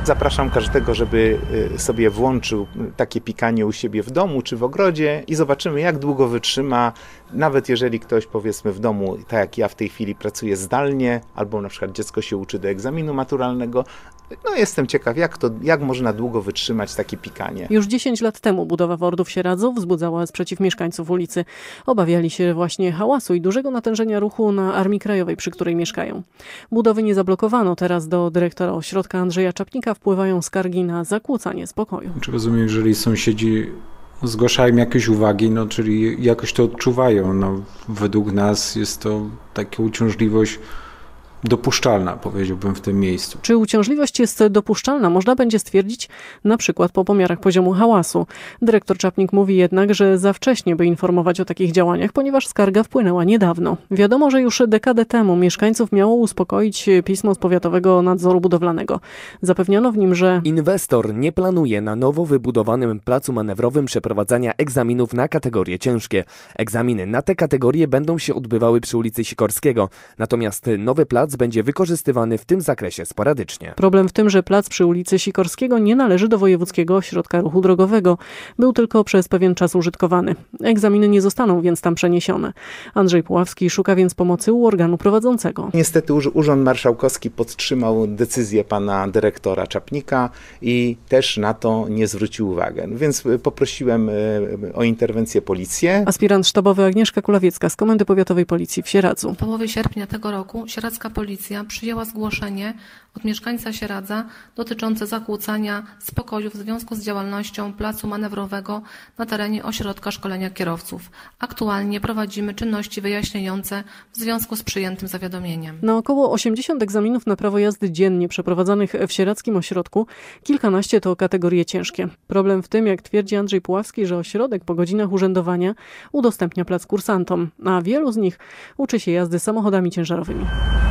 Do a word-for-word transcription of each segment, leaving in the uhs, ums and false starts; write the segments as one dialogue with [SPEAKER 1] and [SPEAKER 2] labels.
[SPEAKER 1] Zapraszam każdego, żeby sobie włączył takie pikanie u siebie w domu czy w ogrodzie i zobaczymy, jak długo wytrzyma. Nawet jeżeli ktoś, powiedzmy, w domu, tak jak ja w tej chwili pracuje zdalnie, albo na przykład dziecko się uczy do egzaminu maturalnego, no jestem ciekaw, jak to, jak można długo wytrzymać takie pikanie.
[SPEAKER 2] Już dziesięć lat temu budowa wordu w Sieradzu wzbudzała sprzeciw mieszkańców ulicy. Obawiali się właśnie hałasu i dużego natężenia ruchu na Armii Krajowej, przy której mieszkają. Budowy nie zablokowano. Teraz do dyrektora ośrodka Andrzeja Czapnika wpływają skargi na zakłócanie spokoju.
[SPEAKER 3] Czy rozumiem, jeżeli sąsiedzi zgłaszają jakieś uwagi, no czyli jakoś to odczuwają. No, według nas jest to taka uciążliwość dopuszczalna, powiedziałbym, w tym miejscu.
[SPEAKER 2] Czy uciążliwość jest dopuszczalna? Można będzie stwierdzić na przykład po pomiarach poziomu hałasu. Dyrektor Czapnik mówi jednak, że za wcześnie, by informować o takich działaniach, ponieważ skarga wpłynęła niedawno. Wiadomo, że już dekadę temu mieszkańców miało uspokoić pismo z Powiatowego Nadzoru Budowlanego. Zapewniano w nim, że
[SPEAKER 4] inwestor nie planuje na nowo wybudowanym placu manewrowym przeprowadzania egzaminów na kategorie ciężkie. Egzaminy na te kategorie będą się odbywały przy ulicy Sikorskiego. Natomiast nowy plac będzie wykorzystywany w tym zakresie sporadycznie.
[SPEAKER 2] Problem w tym, że plac przy ulicy Sikorskiego nie należy do Wojewódzkiego Ośrodka Ruchu Drogowego. Był tylko przez pewien czas użytkowany. Egzaminy nie zostaną więc tam przeniesione. Andrzej Puławski szuka więc pomocy u organu prowadzącego.
[SPEAKER 1] Niestety Urząd Marszałkowski podtrzymał decyzję pana dyrektora Czapnika i też na to nie zwrócił uwagi. Więc poprosiłem o interwencję policję.
[SPEAKER 2] Aspirant sztabowy Agnieszka Kulawiecka z Komendy Powiatowej Policji w Sieradzu.
[SPEAKER 5] W połowie sierpnia tego roku sieradzka policja przyjęła zgłoszenie od mieszkańca Sieradza dotyczące zakłócania spokoju w związku z działalnością placu manewrowego na terenie ośrodka szkolenia kierowców. Aktualnie prowadzimy czynności wyjaśniające w związku z przyjętym zawiadomieniem.
[SPEAKER 2] Na około osiemdziesiąt egzaminów na prawo jazdy dziennie przeprowadzanych w sieradzkim ośrodku kilkanaście to kategorie ciężkie. Problem w tym, jak twierdzi Andrzej Puławski, że ośrodek po godzinach urzędowania udostępnia plac kursantom, a wielu z nich uczy się jazdy samochodami ciężarowymi.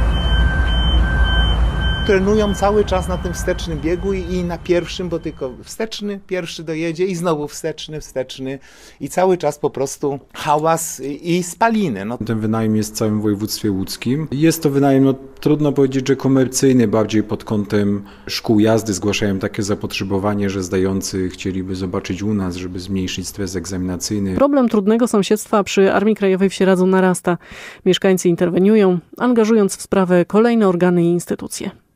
[SPEAKER 1] Trenują cały czas na tym wstecznym biegu i na pierwszym, bo tylko wsteczny, pierwszy dojedzie i znowu wsteczny, wsteczny i cały czas po prostu hałas i spaliny. No.
[SPEAKER 3] Ten wynajem jest w całym województwie łódzkim. Jest to wynajem, no trudno powiedzieć, że komercyjny, bardziej pod kątem szkół jazdy zgłaszają takie zapotrzebowanie, że zdający chcieliby zobaczyć u nas, żeby zmniejszyć stres egzaminacyjny.
[SPEAKER 2] Problem trudnego sąsiedztwa przy Armii Krajowej w Sieradzu narasta. Mieszkańcy interweniują, angażując w sprawę kolejne organy i instytucje.